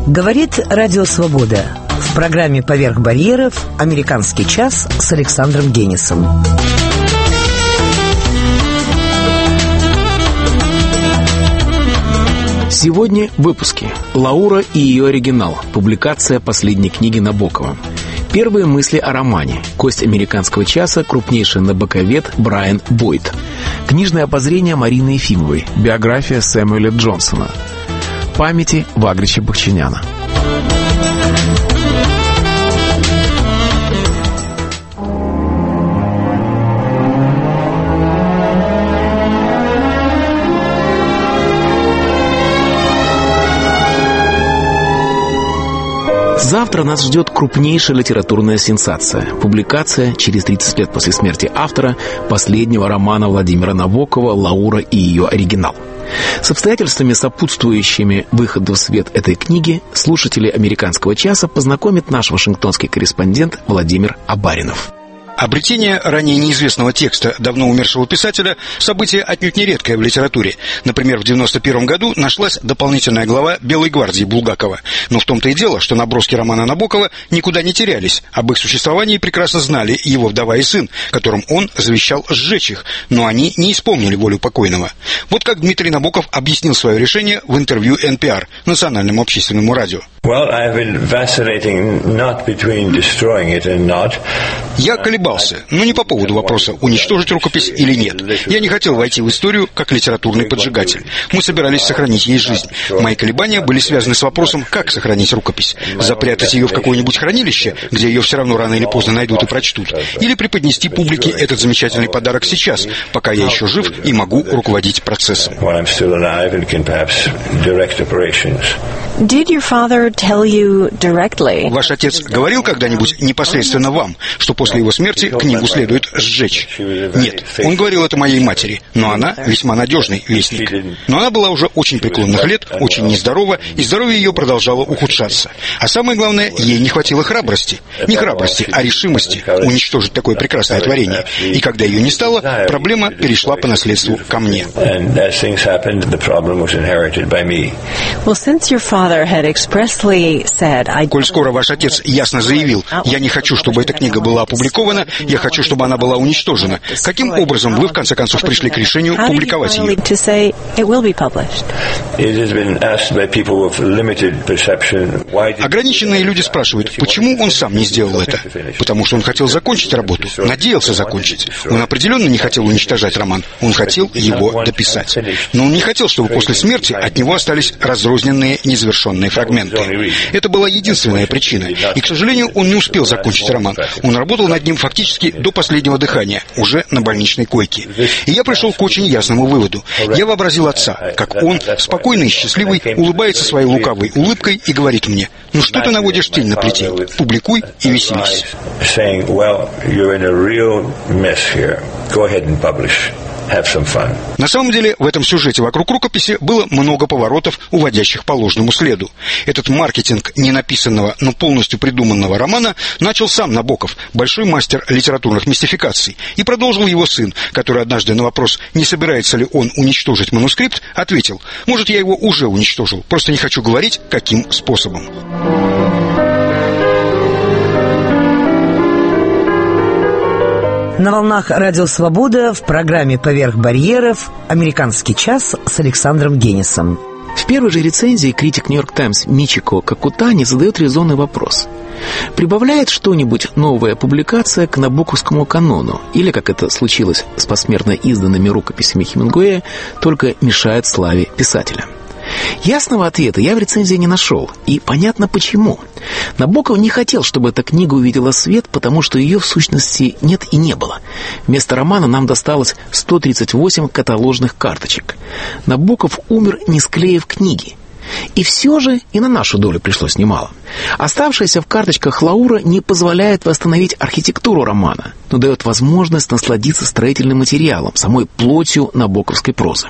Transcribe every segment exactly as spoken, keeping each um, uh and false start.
Говорит Радио Свобода. В программе «Поверх барьеров» «Американский час» с Александром Генисом. Сегодня в выпуске. Лаура и ее оригинал. Публикация последней книги Набокова. Первые мысли о романе. Гость «Американского часа» крупнейший набоковед Брайан Бойд. Книжное обозрение Марины Ефимовой. Биография Сэмюэля Джонсона. Памяти Вагрича Бахчиняна. Завтра нас ждет крупнейшая литературная сенсация. Публикация через тридцать лет после смерти автора последнего романа Владимира Набокова «Лаура и ее оригинал». С обстоятельствами, сопутствующими выходу в свет этой книги, слушатели «Американского часа» познакомит наш вашингтонский корреспондент Владимир Абаринов. Обретение ранее неизвестного текста давно умершего писателя – событие отнюдь не редкое в литературе. Например, в девяносто первом году нашлась дополнительная глава «Белой гвардии» Булгакова. Но в том-то и дело, что наброски романа Набокова никуда не терялись. Об их существовании прекрасно знали его вдова и сын, которым он завещал сжечь их, но они не исполнили волю покойного. Вот как Дмитрий Набоков объяснил свое решение в интервью эн пи ар, национальному общественному радио. Well, I've been vacillating not between destroying it and not. Я колебался, но не по поводу вопроса, уничтожить рукопись или нет. Я не хотел войти в историю как литературный поджигатель. Мы собирались сохранить ей жизнь. Мои колебания были связаны с вопросом, как сохранить рукопись. Запрятать ее в какое-нибудь хранилище, где ее все равно рано или поздно найдут и прочтут. Или преподнести публике этот замечательный подарок сейчас, пока я еще жив и могу руководить процессом. Did your father tell you directly? Ваш отец говорил когда-нибудь непосредственно вам, что после его смерти книгу следует сжечь? Нет, он говорил это моей матери, но она весьма надежный вестник. Но она была уже очень преклонных лет, очень нездорова, и здоровье ее продолжало ухудшаться. А самое главное, ей не хватило храбрости. Не храбрости, а решимости уничтожить такое прекрасное творение. И когда ее не стало, проблема перешла по наследству ко мне. Well, since your father had expressly said, I... Коль скоро ваш отец ясно заявил, я не хочу, чтобы эта книга была опубликована, я хочу, чтобы она была уничтожена. Каким образом вы, в конце концов, пришли к решению публиковать ее? Ограниченные люди спрашивают, почему он сам не сделал это? Потому что он хотел закончить работу, надеялся закончить. Он определенно не хотел уничтожать роман, он хотел его дописать. Но он не хотел, чтобы после смерти от него остались разрозненные незавершенные фрагменты. Это была единственная причина. И, к сожалению, он не успел закончить роман. Он работал над ним фактически до последнего дыхания, уже на больничной койке. И я пришел к очень ясному выводу. Я вообразил отца, как он, спокойный и счастливый, улыбается своей лукавой улыбкой и говорит мне: «Ну что ты наводишь тень на плетень? Публикуй и веселись». На самом деле, в этом сюжете вокруг рукописи было много поворотов, уводящих по ложному следу. Этот маркетинг ненаписанного, но полностью придуманного романа начал сам Набоков, большой мастер литературных мистификаций, и продолжил его сын, который однажды на вопрос, не собирается ли он уничтожить манускрипт, ответил: «Может, я его уже уничтожил, просто не хочу говорить, каким способом». На волнах Радио Свобода в программе «Поверх барьеров» «Американский час» с Александром Генисом. В первой же рецензии критик «Нью-Йорк Таймс» Мичико Какутани задает резонный вопрос. Прибавляет что-нибудь новая публикация к набоковскому канону? Или, как это случилось с посмертно изданными рукописями Хемингуэя, только мешает славе писателя? Ясного ответа я в рецензии не нашел, и понятно почему. Набоков не хотел, чтобы эта книга увидела свет, потому что ее в сущности нет и не было. Вместо романа нам досталось сто тридцать восемь каталожных карточек. Набоков умер, не склеив книги. И все же и на нашу долю пришлось немало. Оставшаяся в карточках Лаура не позволяет восстановить архитектуру романа, но дает возможность насладиться строительным материалом, самой плотью набоковской прозы.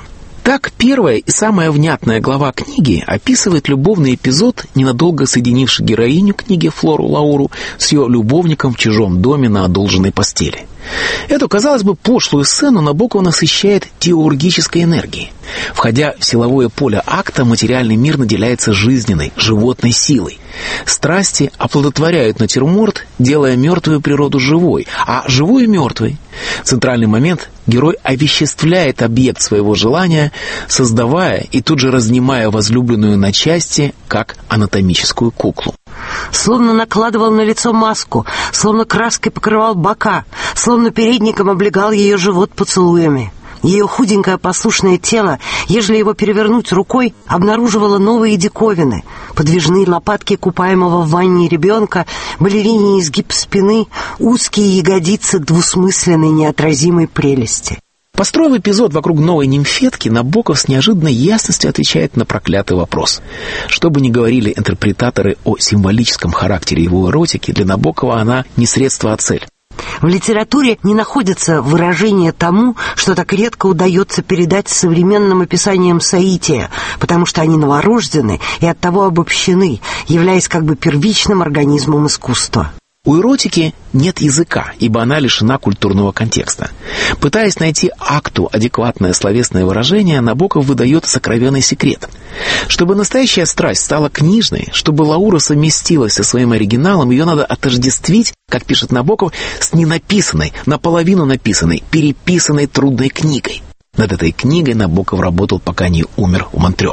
Так, первая и самая внятная глава книги описывает любовный эпизод, ненадолго соединивший героиню книги Флору Лауру с ее любовником в чужом доме на одолженной постели. Эту, казалось бы, пошлую сцену Набоков насыщает теургической энергией. Входя в силовое поле акта, материальный мир наделяется жизненной, животной силой. Страсти оплодотворяют натюрморт, делая мертвую природу живой, а живую мертвой. В центральный момент герой овеществляет объект своего желания, создавая и тут же разнимая возлюбленную на части, как анатомическую куклу. Словно накладывал на лицо маску, словно краской покрывал бока, словно передником облегал ее живот поцелуями. Ее худенькое послушное тело, ежели его перевернуть рукой, обнаруживало новые диковины. Подвижные лопатки купаемого в ванне ребенка, балеринный изгиб спины, узкие ягодицы двусмысленной неотразимой прелести. Построив эпизод вокруг новой нимфетки, Набоков с неожиданной ясностью отвечает на проклятый вопрос. Что бы ни говорили интерпретаторы о символическом характере его эротики, для Набокова она не средство, а цель. В литературе не находится выражения тому, что так редко удается передать современным описанием соития, потому что они новорождены и оттого обобщены, являясь как бы первичным организмом искусства. У эротики нет языка, ибо она лишена культурного контекста. Пытаясь найти акту адекватное словесное выражение, Набоков выдает сокровенный секрет. Чтобы настоящая страсть стала книжной, чтобы Лаура совместилась со своим оригиналом, ее надо отождествить, как пишет Набоков, с ненаписанной, наполовину написанной, переписанной трудной книгой. Над этой книгой Набоков работал, пока не умер в Монтрё.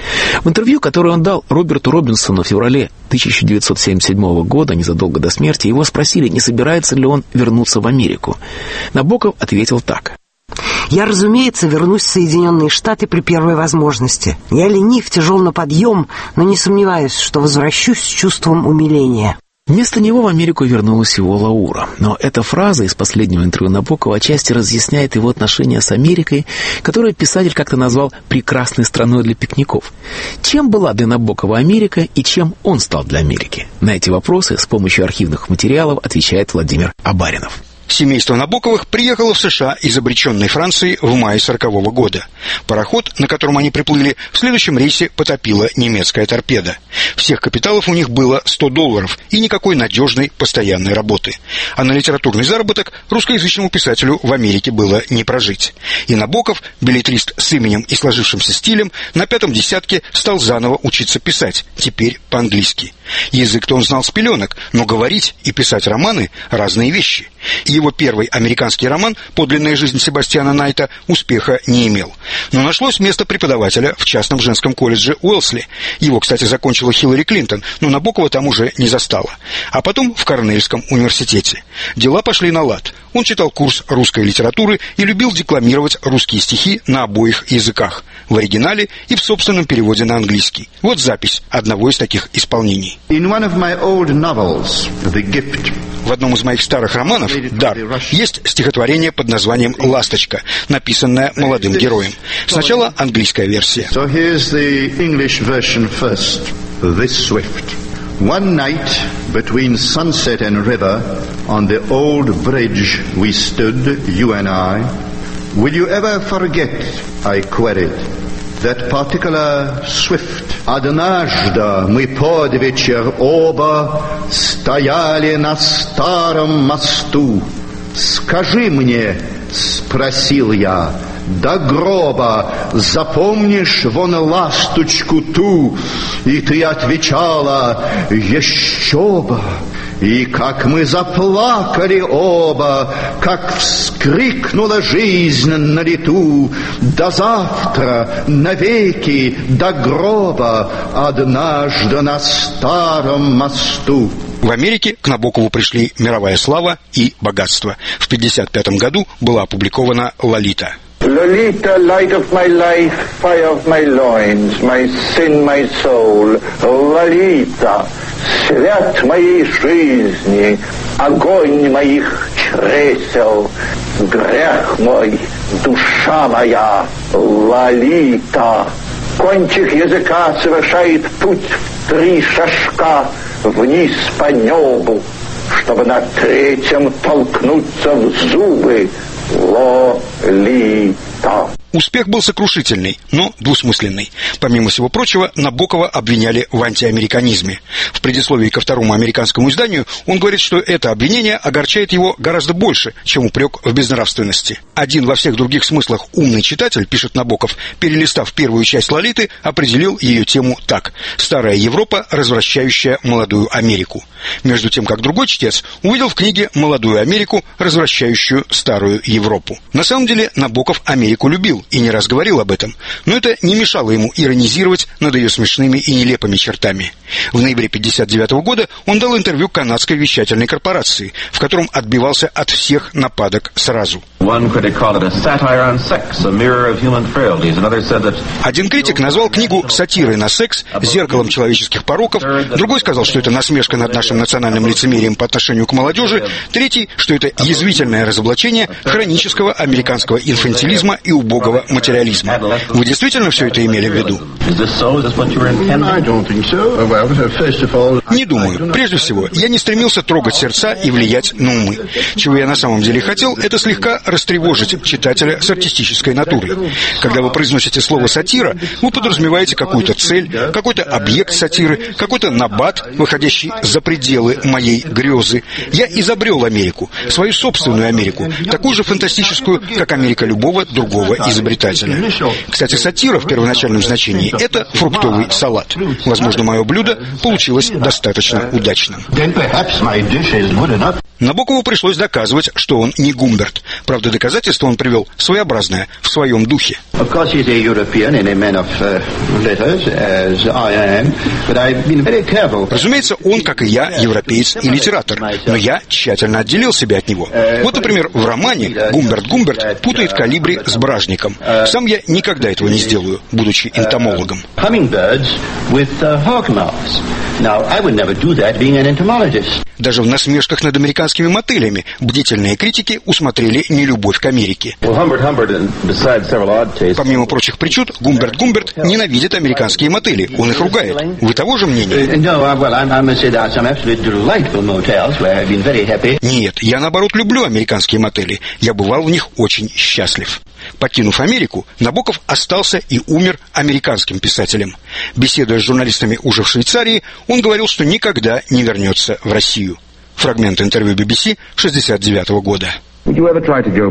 В интервью, которое он дал Роберту Робинсону в феврале тысяча девятьсот семьдесят седьмого года, незадолго до смерти, его спросили, не собирается ли он вернуться в Америку. Набоков ответил так. «Я, разумеется, вернусь в Соединенные Штаты при первой возможности. Я ленив, тяжел на подъем, но не сомневаюсь, что возвращусь с чувством умиления». Вместо него в Америку вернулась его Лаура. Но эта фраза из последнего интервью Набокова отчасти разъясняет его отношения с Америкой, которую писатель как-то назвал «прекрасной страной для пикников». Чем была для Набокова Америка и чем он стал для Америки? На эти вопросы с помощью архивных материалов отвечает Владимир Абаринов. Семейство Набоковых приехало в США из обреченной Франции в мае сорокового года. Пароход, на котором они приплыли, в следующем рейсе потопила немецкая торпеда. Всех капиталов у них было сто долларов и никакой надежной постоянной работы. А на литературный заработок русскоязычному писателю в Америке было не прожить. И Набоков, беллетрист с именем и сложившимся стилем, на пятом десятке стал заново учиться писать, теперь по-английски. Язык-то он знал с пеленок, но говорить и писать романы – разные вещи. Его первый американский роман «Подлинная жизнь Себастьяна Найта» успеха не имел. Но нашлось место преподавателя в частном женском колледже Уэлсли. Его, кстати, закончила Хиллари Клинтон, но Набокова там уже не застала. А потом в Корнельском университете. Дела пошли на лад. Он читал курс русской литературы и любил декламировать русские стихи на обоих языках. В оригинале и в собственном переводе на английский. Вот запись одного из таких исполнений. В одном из моих старых романов «Дар» есть стихотворение под названием «Ласточка», написанное молодым героем. Сначала английская версия. So here's the English version first. This swift. One night between sunset and river, on the old bridge we stood, you and I. Will you ever forget, I queried, that particular swift? Однажды мы под вечер оба стояли на старом мосту. Скажи мне, спросил я, до гроба запомнишь вон ласточку ту? И ты отвечала, еще бы. И как мы заплакали оба, как вскрикнула жизнь на лету. До завтра, навеки, до гроба, однажды на старом мосту. В Америке к Набокову пришли мировая слава и богатство. В пятьдесят пятом году была опубликована «Лолита». Lolita, light of my life, fire of my loins, my sin, my soul. Lolita, свет моей жизни, огонь моих чресел, грех мой, душа моя. Лолита, кончик языка совершает путь в три шажка вниз по небу, чтобы на третьем толкнуться в зубы. Лолита. Успех был сокрушительный, но двусмысленный. Помимо всего прочего, Набокова обвиняли в антиамериканизме. В предисловии ко второму американскому изданию он говорит, что это обвинение огорчает его гораздо больше, чем упрек в безнравственности. Один во всех других смыслах умный читатель, пишет Набоков, перелистав первую часть «Лолиты», определил ее тему так: «Старая Европа, развращающая молодую Америку». Между тем, как другой чтец увидел в книге молодую Америку, развращающую старую Европу. На самом деле Набоков Америку любил и не раз говорил об этом, но это не мешало ему иронизировать над ее смешными и нелепыми чертами. В ноябре тысяча девятьсот пятьдесят девятого года он дал интервью канадской вещательной корпорации, в котором отбивался от всех нападок сразу. Один критик назвал книгу сатирой на секс, зеркалом человеческих пороков, другой сказал, что это насмешка над нашим национальным лицемерием по отношению к молодежи, третий, что это язвительное разоблачение хронического американского инфантилизма и убогого материализма. Вы действительно все это имели в виду? Не думаю. Прежде всего, я не стремился трогать сердца и влиять на умы. Чего я на самом деле хотел, это слегка растревожить читателя с артистической натурой. Когда вы произносите слово «сатира», вы подразумеваете какую-то цель, какой-то объект сатиры, какой-то набат, выходящий за пределы моей грезы. Я изобрел Америку, свою собственную Америку, такую же фантастическую, как Америка любого другого изобретателя. Кстати, сатира в первоначальном значении – это фруктовый салат. Возможно, мое блюдо получилось достаточно удачным. Набокову пришлось доказывать, что он не Гумберт. Правда, доказательство он привел своеобразное, в своем духе. Разумеется, он, как и я, европеец и литератор, но я тщательно отделил себя от него. Вот, например, в романе Гумберт Гумберт путает колибри с бражником. Сам я никогда этого не сделаю, будучи энтомологом. Даже в насмешках над американскими мотелями бдительные критики усмотрели нелюбовь к Америке. Помимо прочих причуд, Гумберт Гумберт ненавидит американские мотели. Он их ругает. Вы того же мнения? Нет, я наоборот люблю американские мотели. Я бывал в них очень счастлив. Покинув Америку, Набоков остался и умер американским писателем. Беседуя с журналистами уже в Швейцарии, он говорил, что никогда не вернется в Россию. Фрагмент интервью би би си шестьдесят девятого года. Вы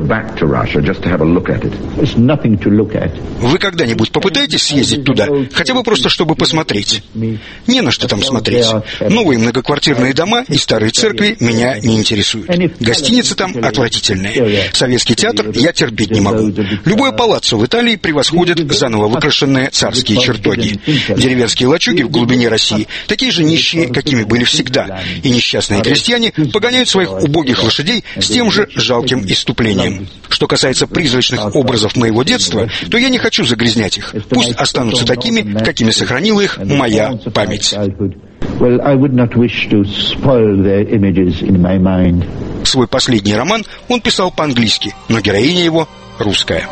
когда-нибудь попытаетесь съездить туда, хотя бы просто чтобы посмотреть? Не на что там смотреть. Новые многоквартирные дома и старые церкви меня не интересуют. Гостиницы там отвратительные. Советский театр я терпеть не могу. Любое палаццо в Италии превосходит заново выкрашенные царские чертоги. Деревенские лачуги в глубине России такие же нищие, какими были всегда. И несчастные крестьяне погоняют своих убогих лошадей с тем же жалким иступлением. Что касается призрачных образов моего детства, то я не хочу загрязнять их. Пусть останутся такими, какими сохранила их моя память. Свой последний роман он писал по-английски, но героиня его русская.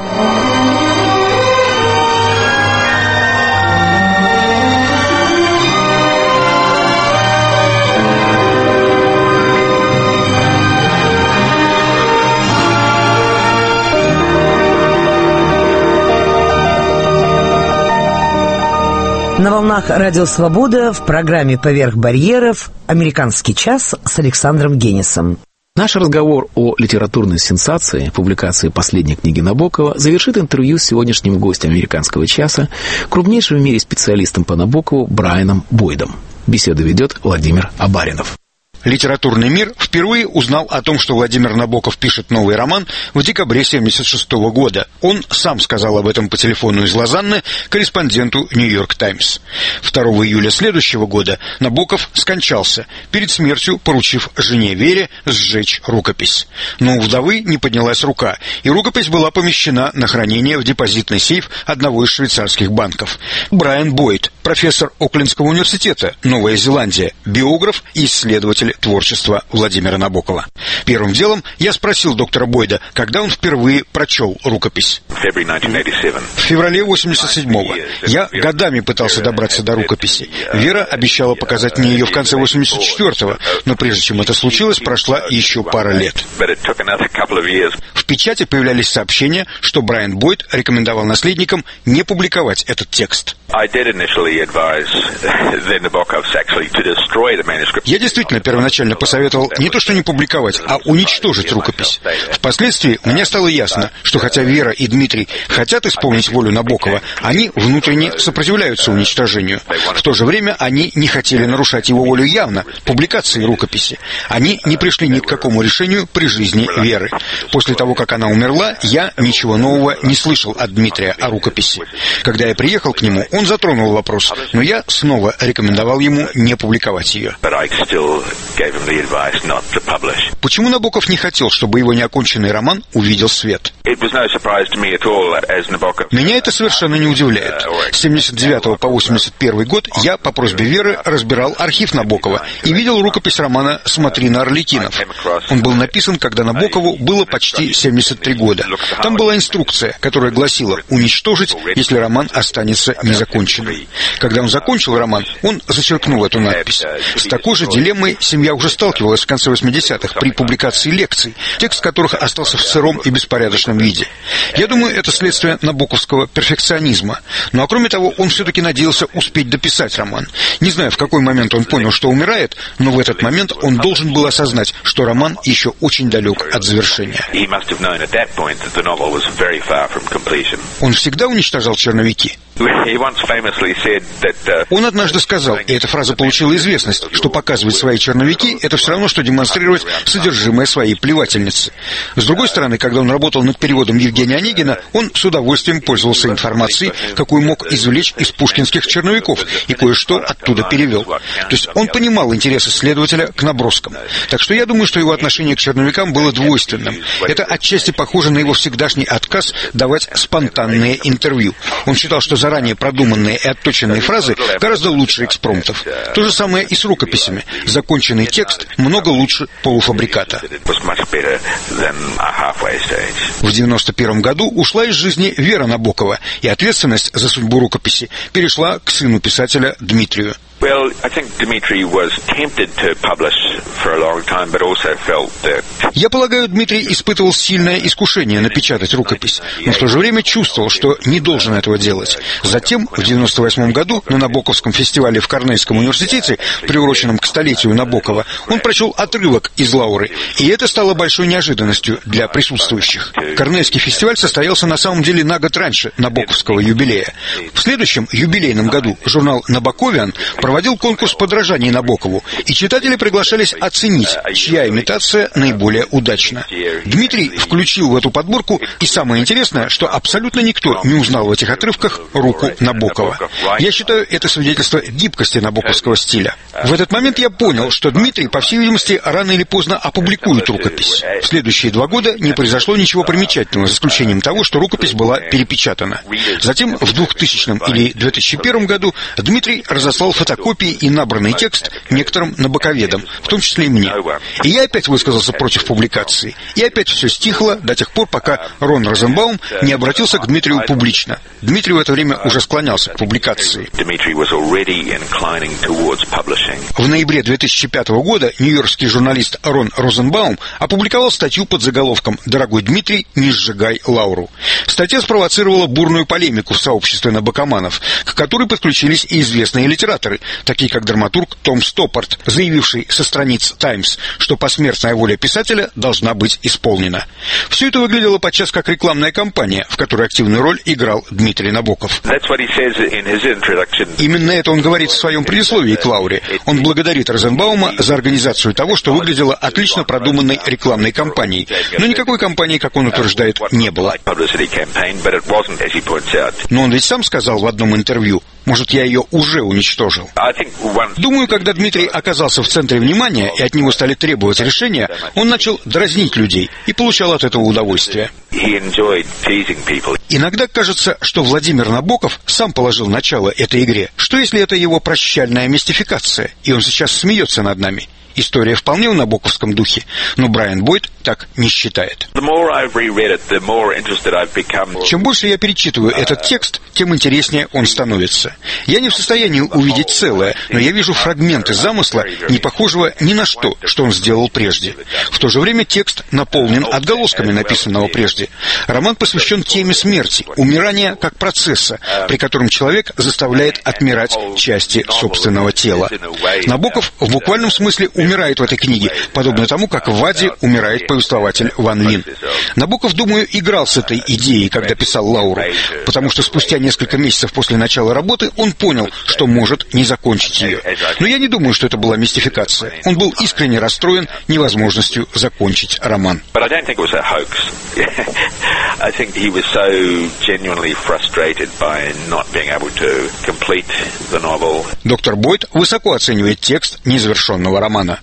На волнах «Радио Свобода» в программе «Поверх барьеров» «Американский час» с Александром Генисом. Наш разговор о литературной сенсации, публикации последней книги Набокова, завершит интервью с сегодняшним гостем «Американского часа», крупнейшим в мире специалистом по Набокову Брайаном Бойдом. Беседу ведет Владимир Абаринов. Литературный мир впервые узнал о том, что Владимир Набоков пишет новый роман в декабре тысяча девятьсот семьдесят шестого года. Он сам сказал об этом по телефону из Лозанны корреспонденту «Нью-Йорк Таймс». второго июля следующего года Набоков скончался, перед смертью поручив жене Вере сжечь рукопись. Но у вдовы не поднялась рука, и рукопись была помещена на хранение в депозитный сейф одного из швейцарских банков. Брайан Бойд, профессор Оклендского университета, Новая Зеландия, биограф и исследователь творчества Владимира Набокова. Первым делом я спросил доктора Бойда, когда он впервые прочел рукопись. В феврале восемьдесят седьмого. Я годами пытался добраться до рукописи. Вера обещала показать мне ее в конце восемьдесят четвёртого, но прежде чем это случилось, прошла еще пара лет. В печати появлялись сообщения, что Брайан Бойд рекомендовал наследникам не публиковать этот текст. Я действительно первоначально посоветовал не то что не публиковать, а уничтожить рукопись. Впоследствии мне стало ясно, что хотя Вера и Дмитрий хотят исполнить волю Набокова, они внутренне сопротивляются уничтожению. В то же время они не хотели нарушать его волю явно, публикацией рукописи. Они не пришли ни к какому решению при жизни Веры. После того, как она умерла, я ничего нового не слышал от Дмитрия о рукописи. Когда я приехал к нему, он затронул вопрос, но я снова рекомендовал ему не публиковать ее. Почему Набоков не хотел, чтобы его неоконченный роман увидел свет? Меня это совершенно не удивляет. С семьдесят девятого по восемьдесят первый год я по просьбе Веры разбирал архив Набокова и видел рукопись романа «Смотри на Арлекинов». Он был написан, когда Набокову было почти семьдесят три года. Там была инструкция, которая гласила «уничтожить, если роман останется незаконченным». Когда он закончил роман, он зачеркнул эту надпись. С такой же дилеммой семья уже сталкивалась в конце восьмидесятых при публикации лекций, текст которых остался в сыром и беспорядочном виде. Я думаю, это следствие набоковского перфекционизма. Ну а кроме того, он все-таки надеялся успеть дописать роман. Не знаю, в какой момент он понял, что умирает, но в этот момент он должен был осознать, что роман еще очень далек от завершения. Он всегда уничтожал черновики. Он однажды сказал, и эта фраза получила известность, что показывать свои черновики – это все равно, что демонстрировать содержимое своей плевательницы. С другой стороны, когда он работал над переводом Евгения Онегина, он с удовольствием пользовался информацией, какую мог извлечь из пушкинских черновиков, и кое-что оттуда перевел. То есть он понимал интерес исследователя к наброскам. Так что я думаю, что его отношение к черновикам было двойственным. Это отчасти похоже на его всегдашний отказ давать спонтанные интервью. Он считал, что заранее продуманные и отточенные фразы гораздо лучше экспромтов. То же самое и с рукописями. Законченный текст много лучше полуфабриката. В девяносто первом году ушла из жизни Вера Набокова, и ответственность за судьбу рукописи перешла к сыну писателя Дмитрию. Я полагаю, Дмитрий испытывал сильное искушение напечатать рукопись, но в то же время чувствовал, что не должен этого делать. Затем, в девяносто восьмом году, на Набоковском фестивале в Корнельском университете, приуроченном к столетию Набокова, он прочел отрывок из «Лауры», и это стало большой неожиданностью для присутствующих. Корнельский фестиваль состоялся на самом деле на год раньше Набоковского юбилея. В следующем юбилейном году журнал «Набоковиан» проводил конкурс подражаний Набокову, и читатели приглашались оценить, чья имитация наиболее удачна. Дмитрий включил в эту подборку, и самое интересное, что абсолютно никто не узнал в этих отрывках руку Набокова. Я считаю, это свидетельство гибкости набоковского стиля. В этот момент я понял, что Дмитрий, по всей видимости, рано или поздно опубликует рукопись. В следующие два года не произошло ничего примечательного, за исключением того, что рукопись была перепечатана. Затем, в двухтысячном или две тысячи первом году, Дмитрий разослал фотографии копии и набранный текст некоторым набоковедам, в том числе и мне. И я опять высказался против публикации. И опять все стихло до тех пор, пока Рон Розенбаум не обратился к Дмитрию публично. Дмитрий в это время уже склонялся к публикации. В ноябре две тысячи пятого года нью-йоркский журналист Рон Розенбаум опубликовал статью под заголовком «Дорогой Дмитрий, не сжигай Лауру». Статья спровоцировала бурную полемику в сообществе набокоманов, к которой подключились и известные литераторы, такие как драматург Том Стоппарт, заявивший со страниц «Таймс», что посмертная воля писателя должна быть исполнена. Все это выглядело подчас как рекламная кампания, в которой активную роль играл Дмитрий Набоков. Именно это он говорит в своем предисловии к «Лауре». Он благодарит Розенбаума за организацию того, что выглядело отлично продуманной рекламной кампанией. Но никакой кампании, как он утверждает, не было. Но он ведь сам сказал в одном интервью: «Может, я ее уже уничтожил». Думаю, когда Дмитрий оказался в центре внимания и от него стали требовать решения, он начал дразнить людей и получал от этого удовольствие. Иногда кажется, что Владимир Набоков сам положил начало этой игре. Что если это его прощальная мистификация, и он сейчас смеется над нами? История вполне в набоковском духе, но Брайан Бойд так не считает. Чем больше я перечитываю этот текст, тем интереснее он становится. Я не в состоянии увидеть целое, но я вижу фрагменты замысла, не похожего ни на что, что он сделал прежде. В то же время текст наполнен отголосками написанного прежде. Роман посвящен теме смерти, умирания как процесса, при котором человек заставляет отмирать части собственного тела. Набоков в буквальном смысле умирает в этой книге, подобно тому, как в «Аде» умирает повествователь Ван Лин. Набоков, думаю, играл с этой идеей, когда писал «Лауру», потому что спустя несколько месяцев после начала работы он понял, что может не закончить ее. Но я не думаю, что это была мистификация. Он был искренне расстроен невозможностью закончить роман. Доктор Бойд высоко оценивает текст незавершенного романа.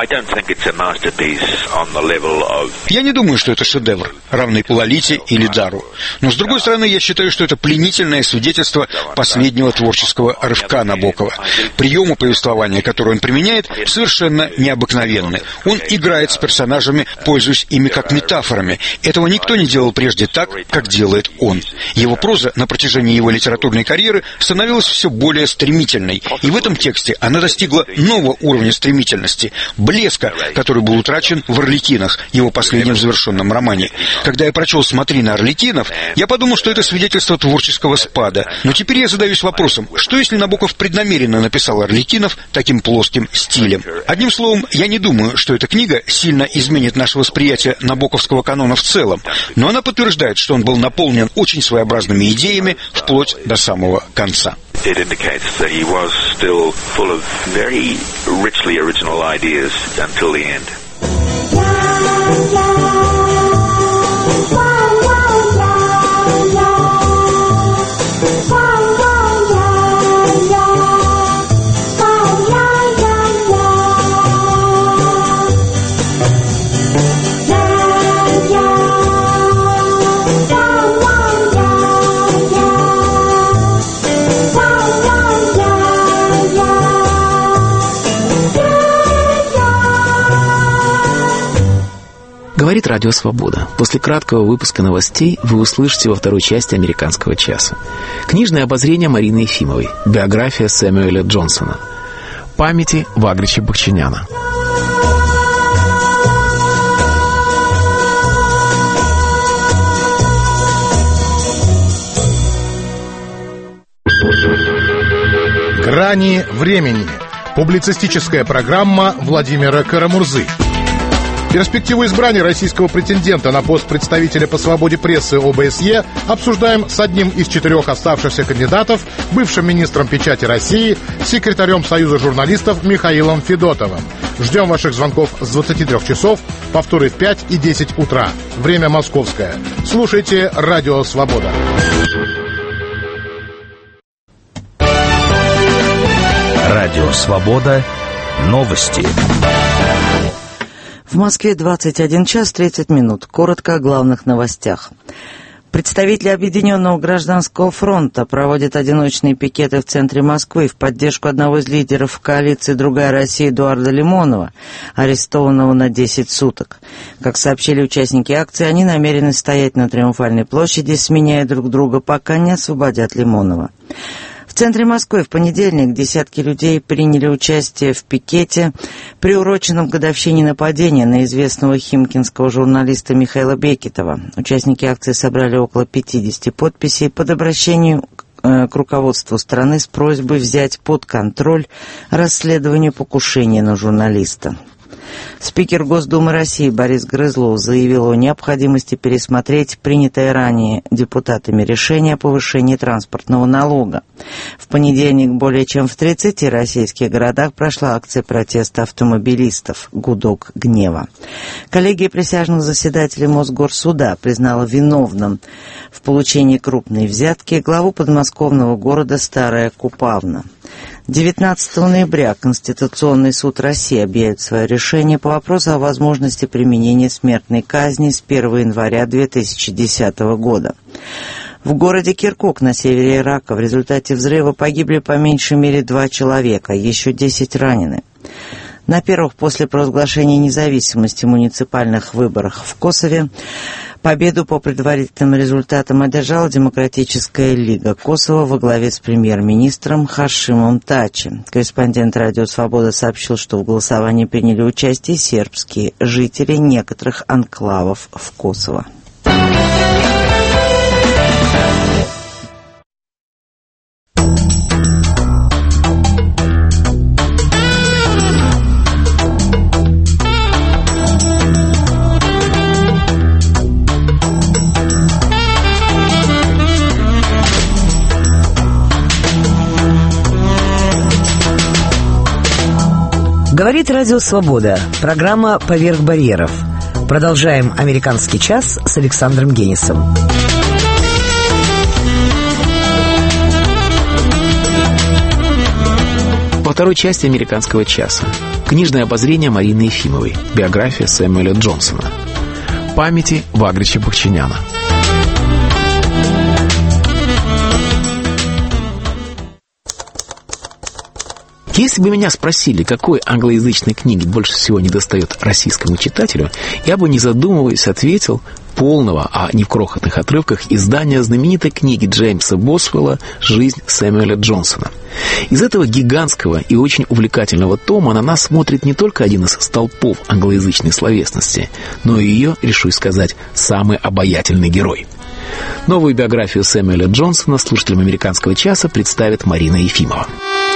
Я не думаю, что это шедевр, равный Лолите или Дару. Но, с другой стороны, я считаю, что это пленительное свидетельство последнего творческого рывка Набокова. Приемы повествования, которые он применяет, совершенно необыкновенны. Он играет с персонажами, пользуясь ими как метафорами. Этого никто не делал прежде так, как делает он. Его проза на протяжении его литературной карьеры становилась все более стремительной. И в этом тексте она достигла нового уровня стремительности, блеска, который был утрачен в «Арлекинах», его последнем завершенном романе. Когда я прочел «Смотри на Арлекинов», я подумал, что это свидетельство творческого спада. Но теперь я задаюсь вопросом, что если Набоков преднамеренно написал «Арлекинов» таким плоским стилем? Одним словом, я не думаю, что эта книга сильно изменит наше восприятие набоковского канона в целом, но она подтверждает, что он был наполнен очень своеобразными идеями вплоть до самого конца. It indicates that he was still full of very richly original ideas until the end. Говорит Радио Свобода. После краткого выпуска новостей вы услышите во второй части «Американского часа». Книжное обозрение Марины Ефимовой. Биография Сэмюэля Джонсона. Памяти Вагрича Бахчиняна. «Грани времени». Публицистическая программа Владимира Карамурзы. Перспективу избрания российского претендента на пост представителя по свободе прессы о бэ эс е обсуждаем с одним из четырех оставшихся кандидатов, бывшим министром печати России, секретарем Союза журналистов Михаилом Федотовым. Ждем ваших звонков с двадцати трёх часов, повторы в пять и десять утра. Время московское. Слушайте Радио Свобода. Радио Свобода. Новости. В Москве двадцать один час тридцать минут. Коротко о главных новостях. Представители Объединенного гражданского фронта проводят одиночные пикеты в центре Москвы в поддержку одного из лидеров коалиции «Другая Россия» Эдуарда Лимонова, арестованного на десять суток. Как сообщили участники акции, они намерены стоять на Триумфальной площади, сменяя друг друга, пока не освободят Лимонова. В центре Москвы в понедельник десятки людей приняли участие в пикете, приуроченном к годовщине нападения на известного химкинского журналиста Михаила Бекетова. Участники акции собрали около пятидесяти подписей под обращением к руководству страны с просьбой взять под контроль расследование покушения на журналиста. Спикер Госдумы России Борис Грызлов заявил о необходимости пересмотреть принятое ранее депутатами решение о повышении транспортного налога. В понедельник более чем в тридцати российских городах прошла акция протеста автомобилистов «Гудок гнева». Коллегия присяжных заседателей Мосгорсуда признала виновным в получении крупной взятки главу подмосковного города Старая Купавна. девятнадцатого ноября Конституционный суд России объявит свое решение по вопросу о возможности применения смертной казни с первого января две тысячи десятого года. В городе Киркук на севере Ирака в результате взрыва погибли по меньшей мере два человека, еще десять ранены. На первых после провозглашения независимости муниципальных выборах в Косове победу по предварительным результатам одержала Демократическая лига Косово во главе с премьер-министром Хашимом Тачи. Корреспондент «Радио Свобода» сообщил, что в голосовании приняли участие сербские жители некоторых анклавов в Косово. Говорит Радио Свобода. Программа «Поверх барьеров». Продолжаем «Американский час» с Александром Генисом. Во второй части «Американского часа» книжное обозрение Марины Ефимовой, биография Сэмюэля Джонсона, памяти Вагрича Бахчиняна. Если бы меня спросили, какой англоязычной книги больше всего недостает российскому читателю, я бы, не задумываясь, ответил: полного, а не в крохотных отрывках, издания знаменитой книги Джеймса Босвелла «Жизнь Сэмюэля Джонсона». Из этого гигантского и очень увлекательного тома на нас смотрит не только один из столпов англоязычной словесности, но и ее, решусь сказать, самый обаятельный герой. Новую биографию Сэмюэля Джонсона слушателям «Американского часа» представит Марина Ефимова.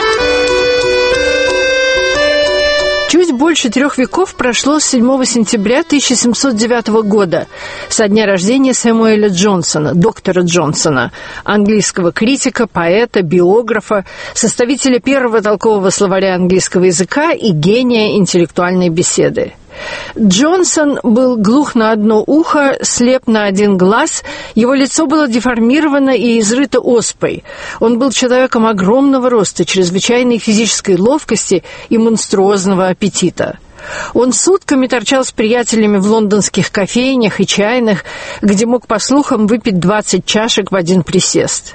Чуть больше трех веков прошло с седьмого сентября тысяча семьсот девятого года, со дня рождения Сэмюэля Джонсона, доктора Джонсона, английского критика, поэта, биографа, составителя первого толкового словаря английского языка и гения интеллектуальной беседы. Джонсон был глух на одно ухо, слеп на один глаз, его лицо было деформировано и изрыто оспой. Он был человеком огромного роста, чрезвычайной физической ловкости и монструозного аппетита. Он сутками торчал с приятелями в лондонских кофейнях и чайных, где мог, по слухам, выпить двадцать чашек в один присест.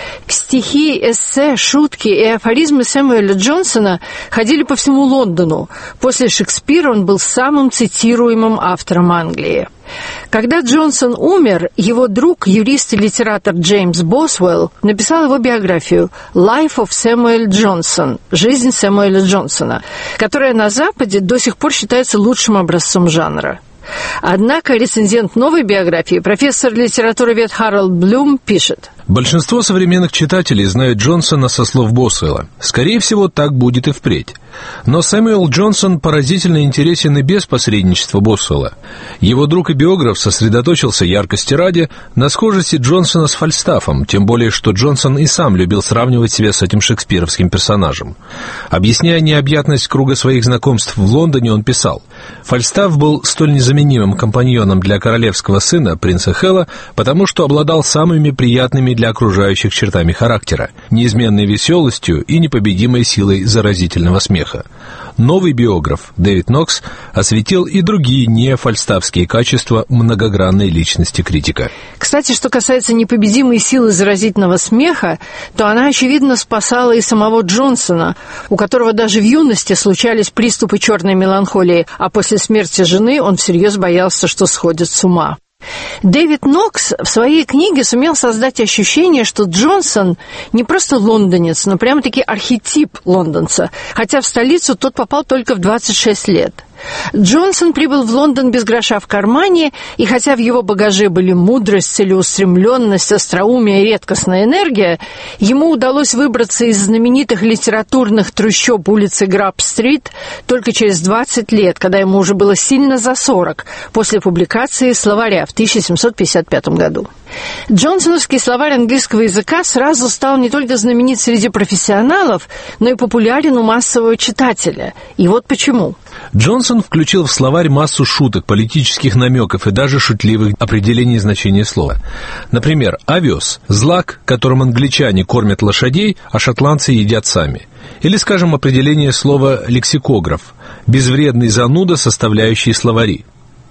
Стихи, эссе, шутки и афоризмы Сэмюэля Джонсона ходили по всему Лондону. После Шекспира он был самым цитируемым автором Англии. Когда Джонсон умер, его друг, юрист и литератор Джеймс Босвелл написал его биографию «Life of Samuel Johnson» «Жизнь Сэмюэля Джонсона», которая на Западе до сих пор считается лучшим образцом жанра. Однако рецензент новой биографии, профессор литературы Вет Харалд Блюм, пишет: большинство современных читателей знают Джонсона со слов Босвелла. Скорее всего, так будет и впредь. Но Сэмюэл Джонсон поразительно интересен и без посредничества Босвелла. Его друг и биограф сосредоточился, яркости ради, на схожести Джонсона с Фальстафом, тем более, что Джонсон и сам любил сравнивать себя с этим шекспировским персонажем. Объясняя необъятность круга своих знакомств в Лондоне, он писал: «Фальстаф был столь незаменимым компаньоном для королевского сына, принца Хэлла, потому что обладал самыми приятными для окружающих чертами характера, неизменной веселостью и непобедимой силой заразительного смеха». Новый биограф Дэвид Нокс осветил и другие не-фальстафские качества многогранной личности критика. Кстати, что касается непобедимой силы заразительного смеха, то она, очевидно, спасала и самого Джонсона, у которого даже в юности случались приступы черной меланхолии, а после смерти жены он всерьез боялся, что сходит с ума. Дэвид Нокс в своей книге сумел создать ощущение, что Джонсон не просто лондонец, но прямо-таки архетип лондонца, хотя в столицу тот попал только в двадцать шесть лет. Джонсон прибыл в Лондон без гроша в кармане, и хотя в его багаже были мудрость, целеустремленность, остроумие и редкостная энергия, ему удалось выбраться из знаменитых литературных трущоб улицы Граб-стрит только через двадцать лет, когда ему уже было сильно за сорок, после публикации словаря в тысяча семьсот пятьдесят пятом году. Джонсоновский словарь английского языка сразу стал не только знаменит среди профессионалов, но и популярен у массового читателя. И вот почему. Джонсон включил в словарь массу шуток, политических намеков и даже шутливых определений значения слова. Например, овес – злак, которым англичане кормят лошадей, а шотландцы едят сами. Или, скажем, определение слова «лексикограф» – безвредный зануда, составляющий словари.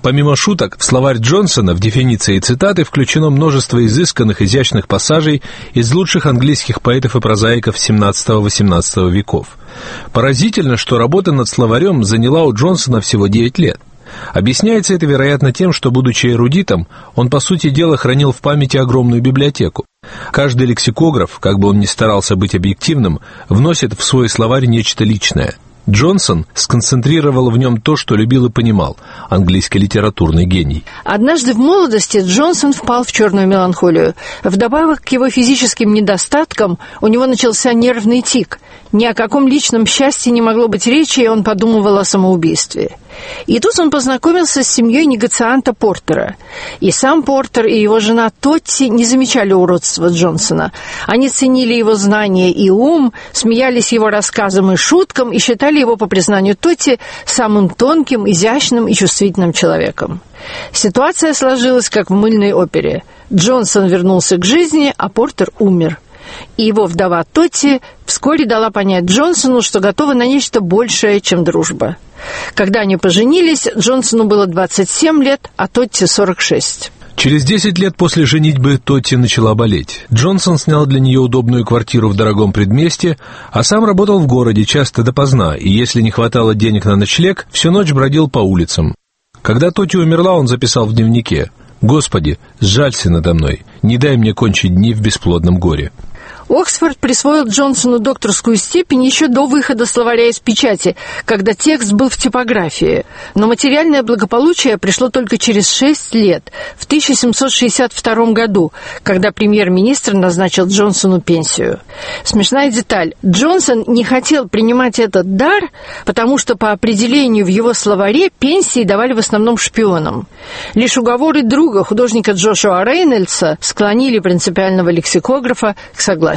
Помимо шуток, в словарь Джонсона в дефиниции и цитаты включено множество изысканных, изящных пассажей из лучших английских поэтов и прозаиков семнадцатого-восемнадцатого веков. Поразительно, что работа над словарем заняла у Джонсона всего девять лет. Объясняется это, вероятно, тем, что, будучи эрудитом, он, по сути дела, хранил в памяти огромную библиотеку. Каждый лексикограф, как бы он ни старался быть объективным, вносит в свой словарь нечто личное. Джонсон сконцентрировал в нем то, что любил и понимал – английский литературный гений. Однажды в молодости Джонсон впал в черную меланхолию. Вдобавок к его физическим недостаткам у него начался нервный тик. Ни о каком личном счастье не могло быть речи, и он подумывал о самоубийстве. И тут он познакомился с семьей негацианта Портера. И сам Портер, и его жена Тотти не замечали уродства Джонсона. Они ценили его знания и ум, смеялись его рассказам и шуткам и считали его, по признанию Тотти, самым тонким, изящным и чувствительным человеком. Ситуация сложилась, как в мыльной опере. Джонсон вернулся к жизни, а Портер умер. И его вдова Тотти вскоре дала понять Джонсону, что готова на нечто большее, чем дружба. Когда они поженились, Джонсону было двадцать семь лет, а Тотти сорок шесть. Через десять лет после женитьбы Тотти начала болеть. Джонсон снял для нее удобную квартиру в дорогом предместье, а сам работал в городе часто допоздна, и если не хватало денег на ночлег, всю ночь бродил по улицам. Когда Тотти умерла, он записал в дневнике: «Господи, сжалься надо мной, не дай мне кончить дни в бесплодном горе». Оксфорд присвоил Джонсону докторскую степень еще до выхода словаря из печати, когда текст был в типографии. Но материальное благополучие пришло только через шесть лет, в тысяча семьсот шестьдесят втором году, когда премьер-министр назначил Джонсону пенсию. Смешная деталь. Джонсон не хотел принимать этот дар, потому что по определению в его словаре пенсии давали в основном шпионам. Лишь уговоры друга, художника Джошуа Рейнольдса, склонили принципиального лексикографа к согласию.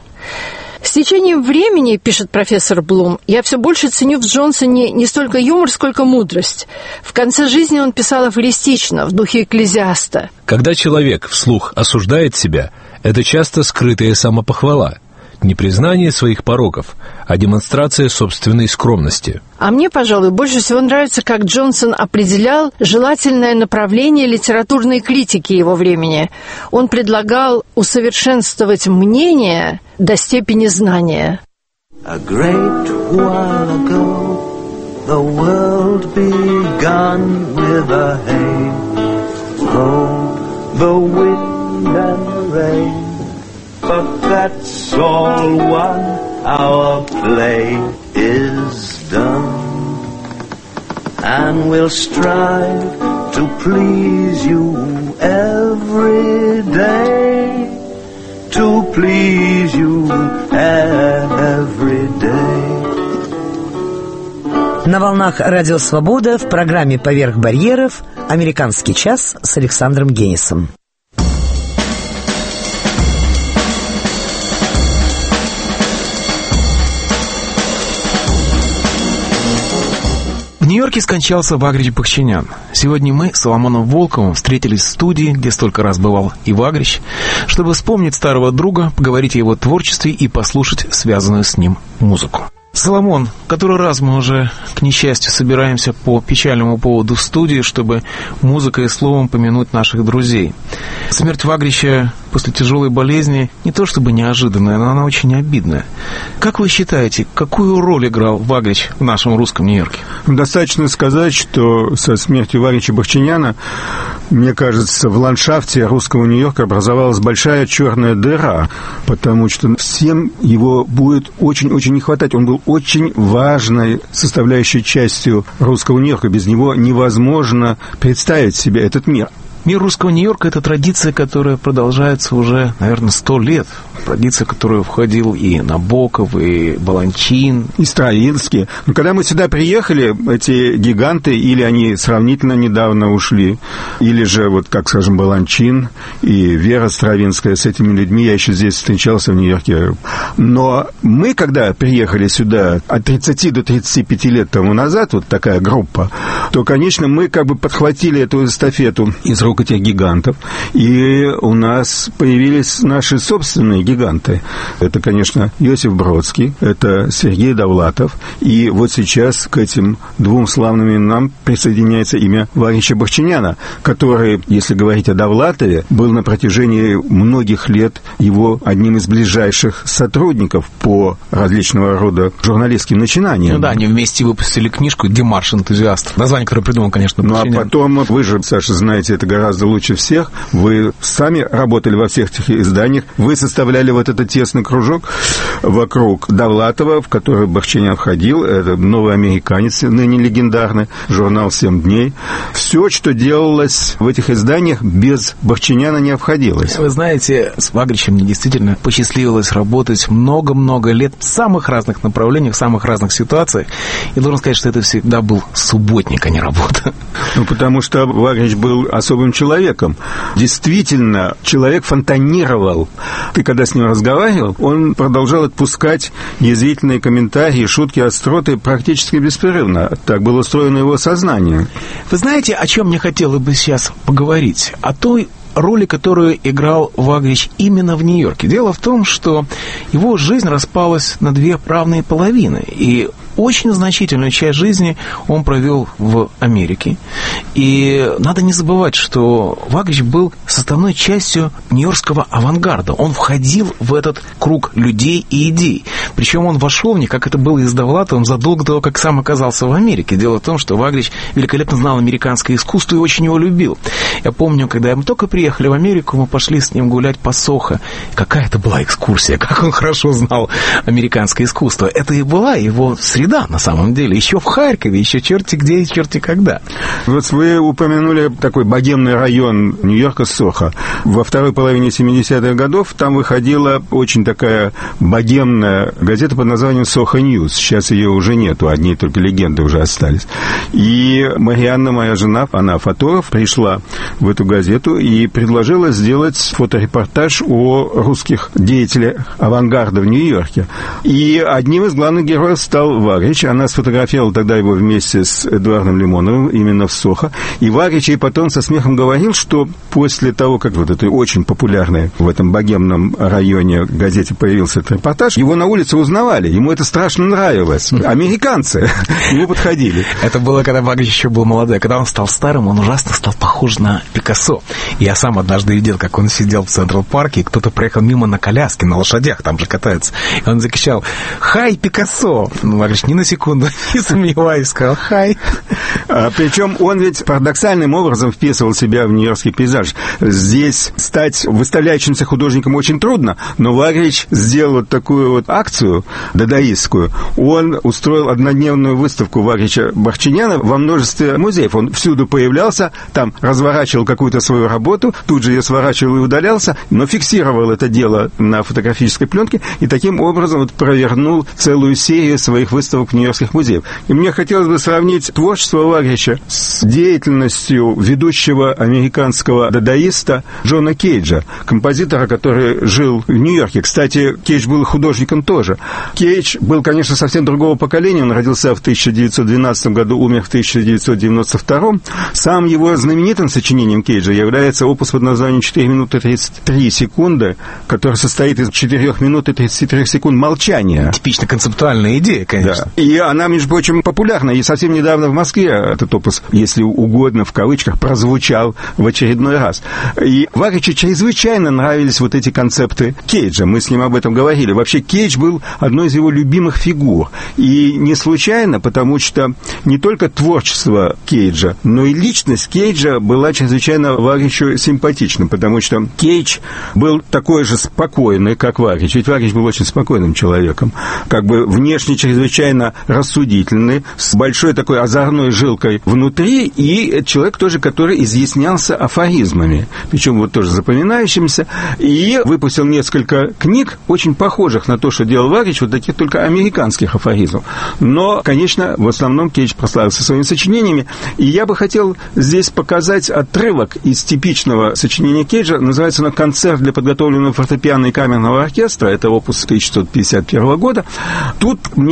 С течением времени, пишет профессор Блум, я все больше ценю в Джонсоне не столько юмор, сколько мудрость. В конце жизни он писал афористично, в духе экклезиаста. Когда человек вслух осуждает себя, это часто скрытая самопохвала. Не признание своих пороков, а демонстрация собственной скромности. А мне, пожалуй, больше всего нравится, как Джонсон определял желательное направление литературной критики его времени. Он предлагал усовершенствовать мнение до степени знания. A great while ago, the world began with a hail, oh, the wind and rain. But that's all one, our play is done, and we'll strive to please you every day, to please you every day. На волнах Радио Свобода в программе «Поверх барьеров» «Американский час» с Александром Генисом. В Нью-Йорке скончался Вагрич Бахчинян. Сегодня мы с Соломоном Волковым встретились в студии, где столько раз бывал и Вагрич, чтобы вспомнить старого друга, поговорить о его творчестве и послушать связанную с ним музыку. Соломон, который раз мы уже, к несчастью, собираемся по печальному поводу в студии, чтобы музыкой и словом помянуть наших друзей. Смерть Вагрича после тяжелой болезни не то чтобы неожиданная, но она очень обидная. Как вы считаете, какую роль играл Вагрич в нашем русском Нью-Йорке? Достаточно сказать, что со смертью Вагрича Бахчиняна, мне кажется, в ландшафте русского Нью-Йорка образовалась большая черная дыра, потому что всем его будет очень-очень не хватать. Он был очень важной составляющей частью русского Нью-Йорка. Без него невозможно представить себе этот мир. Мир русского Нью-Йорка – это традиция, которая продолжается уже, наверное, сто лет. Традиция, в которую входил и Набоков, и Баланчин. И Стравинский. Но когда мы сюда приехали, эти гиганты, или они сравнительно недавно ушли, или же, вот как, скажем, Баланчин и Вера Стравинская, с этими людьми я еще здесь встречался в Нью-Йорке. Но мы, когда приехали сюда от тридцати до тридцати пяти лет тому назад, вот такая группа, то, конечно, мы как бы подхватили эту эстафету из рук вокруг этих гигантов, и у нас появились наши собственные гиганты. Это, конечно, Иосиф Бродский, это Сергей Довлатов, и вот сейчас к этим двум славным именам присоединяется имя Вагрича Бахчиняна, который, если говорить о Довлатове, был на протяжении многих лет его одним из ближайших сотрудников по различного рода журналистским начинаниям. Ну да, они вместе выпустили книжку «Демарш энтузиаст». Название, которое придумал, конечно, Бахчинян. Ну а потом, вы же, Саша, знаете это гораздо лучше всех, вы сами работали во всех этих изданиях, вы составляли вот этот тесный кружок вокруг Довлатова, в который Бахчинян входил, это «Новый американец», ныне легендарный, журнал «Семь дней». Все, что делалось в этих изданиях, без Бахчиняна не обходилось. Вы знаете, с Вагричем мне действительно посчастливилось работать много-много лет в самых разных направлениях, в самых разных ситуациях. И должен сказать, что это всегда был субботник, а не работа. Ну, потому что Вагрич был особым человеком. Действительно, человек фонтанировал. Ты когда с ним разговаривал, он продолжал отпускать язвительные комментарии, шутки, остроты практически беспрерывно. Так было устроено его сознание. Вы знаете, о чем мне хотелось бы сейчас поговорить? О той роли, которую играл Вагрич именно в Нью-Йорке. Дело в том, что его жизнь распалась на две равные половины, и очень значительную часть жизни он провел в Америке. И надо не забывать, что Вагрич был составной частью нью-йоркского авангарда. Он входил в этот круг людей и идей. Причем он вошел в них, как это было и с Довлатовым, задолго до того, как сам оказался в Америке. Дело в том, что Вагрич великолепно знал американское искусство и очень его любил. Я помню, когда мы только приехали в Америку, мы пошли с ним гулять по Сохо. Какая это была экскурсия, как он хорошо знал американское искусство. Это и была его среда. Да, на самом деле, еще в Харькове, еще черти где и черти когда. Вот вы упомянули такой богемный район Нью-Йорка, Сохо. Во второй половине семидесятых годов там выходила очень такая богемная газета под названием «Сохо Ньюс». Сейчас ее уже нету, одни только легенды уже остались. И Марианна, моя жена, она фотограф, пришла в эту газету и предложила сделать фоторепортаж о русских деятелях авангарда в Нью-Йорке. И одним из главных героев стал Вагрич. Она сфотографировала тогда его вместе с Эдуардом Лимоновым именно в Сохо. И Вагрич ей потом со смехом говорил, что после того, как вот это очень популярное в этом богемном районе газете появился этот репортаж, его на улице узнавали. Ему это страшно нравилось. Американцы ему подходили. Это было, когда Вагрич еще был молодой. Когда он стал старым, он ужасно стал похож на Пикассо. Я сам однажды видел, как он сидел в Централ-парке, и кто-то проехал мимо на коляске, на лошадях, там же катаются. И он закричал: «Хай, Пикассо!» Вагрич ни на секунду не сомневаюсь, сказал «Хай». А, причем он ведь парадоксальным образом вписывал себя в нью-йоркский пейзаж. Здесь стать выставляющимся художником очень трудно, но Вагрич сделал вот такую вот акцию дадаистскую. Он устроил однодневную выставку Вагрича Бахчиняна во множестве музеев. Он всюду появлялся, там разворачивал какую-то свою работу, тут же ее сворачивал и удалялся, но фиксировал это дело на фотографической пленке и таким образом вот провернул целую серию своих выставок в нью-йоркских музеях. И мне хотелось бы сравнить творчество Вагрича с деятельностью ведущего американского дадаиста Джона Кейджа, композитора, который жил в Нью-Йорке. Кстати, Кейдж был художником тоже. Кейдж был, конечно, совсем другого поколения. Он родился в тысяча девятьсот двенадцатом году, умер в тысяча девятьсот девяносто втором. Сам его знаменитым сочинением Кейджа является опус под названием четыре минуты тридцать три секунды, который состоит из четырёх минут и тридцати трёх секунд молчания. Типично концептуальная идея, конечно. Да. И она, между прочим, популярна. И совсем недавно в Москве этот опус, если угодно, в кавычках, прозвучал в очередной раз. И Вагричу чрезвычайно нравились вот эти концепты Кейджа. Мы с ним об этом говорили. Вообще, Кейдж был одной из его любимых фигур. И не случайно, потому что не только творчество Кейджа, но и личность Кейджа была чрезвычайно Вагричу симпатична, потому что Кейдж был такой же спокойный, как Вагрич. Ведь Вагрич был очень спокойным человеком. Как бы внешне чрезвычайно рассудительный, с большой такой озорной жилкой внутри, и человек тоже, который изъяснялся афоризмами, причем вот тоже запоминающимися, и выпустил несколько книг, очень похожих на то, что делал Вагрич, вот таких только американских афоризмов. Но, конечно, в основном Кейдж прославился своими сочинениями, и я бы хотел здесь показать отрывок из типичного сочинения Кейджа, называется оно «Концерт для подготовленного фортепиано и камерного оркестра», это опус тысяча девятьсот пятьдесят первого года. Тут, мне кажется,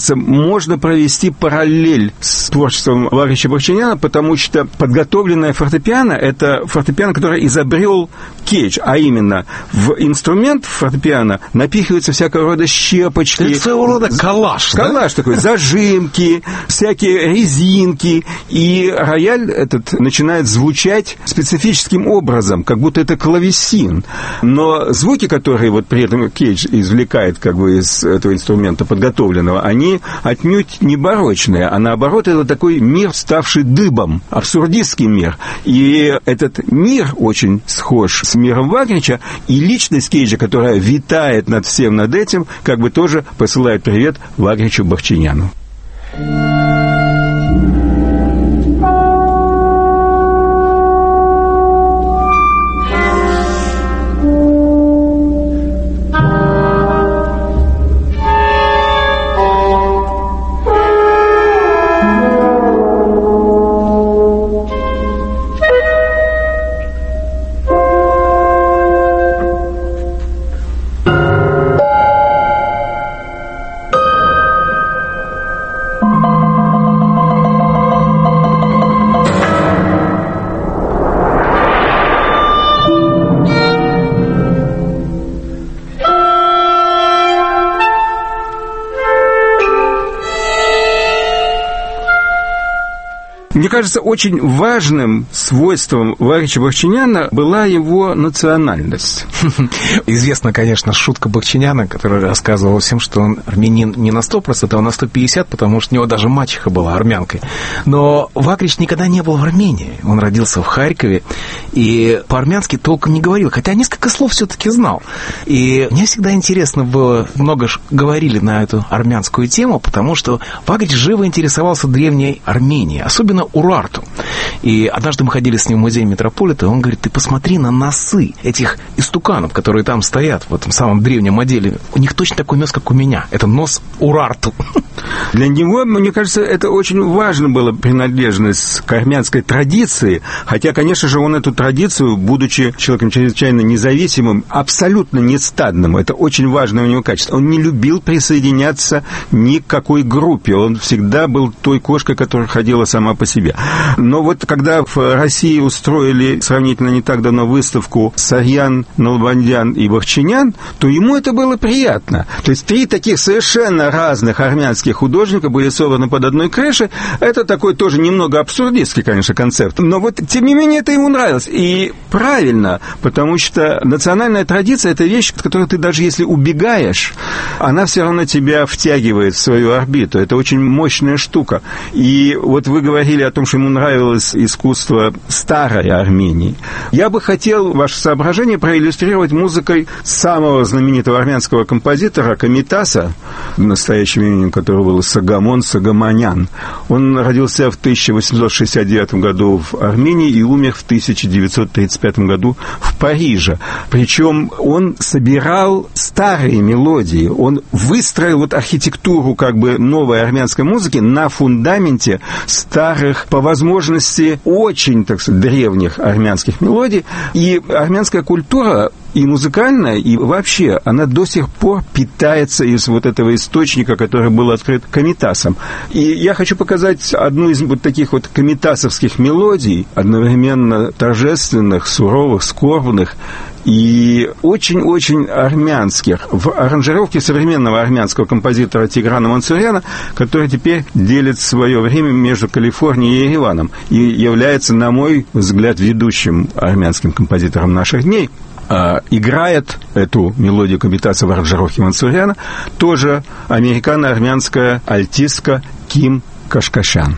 кажется, можно провести параллель с творчеством Вагрича Бахчиняна, потому что подготовленное фортепиано – это фортепиано, которое изобрел Кейдж, а именно в инструмент фортепиано напихиваются всякого рода щепочки. Это своего рода коллаж, Коллаж да? такой, зажимки, всякие резинки, и рояль этот начинает звучать специфическим образом, как будто это клавесин. Но звуки, которые вот при этом Кейдж извлекает как бы из этого инструмента подготовленного, они отнюдь не барочные, а наоборот, это такой мир, ставший дыбом, абсурдистский мир. И этот мир очень схож с миром Вагрича, и личность Кейджа, которая витает над всем над этим, как бы тоже посылает привет Вагричу Бахчиняну. Мне кажется, очень важным свойством Вагрича Бахчиняна была его национальность. Известна, конечно, шутка Бахчиняна, который рассказывал всем, что он армянин не на сто процентов, а на сто пятьдесят, потому что у него даже мачеха была армянкой. Но Вагрич никогда не был в Армении. Он родился в Харькове и по-армянски толком не говорил, хотя несколько слов все-таки знал. И мне всегда интересно было, много говорили на эту армянскую тему, потому что Вагрич живо интересовался древней Арменией, особенно Урарту. И однажды мы ходили с ним в музей Метрополита, и он говорит: ты посмотри на носы этих истуканов, которые там стоят в этом самом древнем отделе. У них точно такой нос, как у меня. Это нос Урарту. Для него, мне кажется, это очень важно было, принадлежность к армянской традиции, хотя, конечно же, он эту традицию, будучи человеком чрезвычайно независимым, абсолютно не стадным, это очень важное у него качество. Он не любил присоединяться ни к какой группе, он всегда был той кошкой, которая ходила сама по себе. Но вот когда в России устроили сравнительно не так давно выставку Сарьян, Налбандян и Бахчинян, то ему это было приятно. То есть три таких совершенно разных армянских художника были собраны под одной крышей. Это такой тоже немного абсурдистский, конечно, концепт. Но вот, тем не менее, это ему нравилось. И правильно, потому что национальная традиция – это вещь, от которой ты даже если убегаешь, она все равно тебя втягивает в свою орбиту. Это очень мощная штука. И вот вы говорили о том, что ему нравилось искусство старой Армении. Я бы хотел ваше соображение проиллюстрировать музыкой самого знаменитого армянского композитора Комитаса, настоящим именем которого был Сагамон Сагаманян. Он родился в тысяча восемьсот шестьдесят девятом году в Армении и умер в тысяча девятьсот тридцать пятом году в Париже. Причем он собирал старые мелодии, он выстроил вот архитектуру как бы новой армянской музыки на фундаменте старых, по возможности, очень, так сказать, древних армянских мелодий. И армянская культура и музыкальная, и вообще, она до сих пор питается из вот этого источника, который был открыт Комитасом. И я хочу показать одну из вот таких вот комитасовских мелодий, одновременно торжественных, суровых, скорбных, и очень-очень армянских, в аранжировке современного армянского композитора Тиграна Мансуряна, который теперь делит свое время между Калифорнией и Ереваном и является, на мой взгляд, ведущим армянским композитором наших дней. А, играет эту мелодию Комитаса в аранжировке Мансуряна тоже американо-армянская альтистка Ким Кашкашян.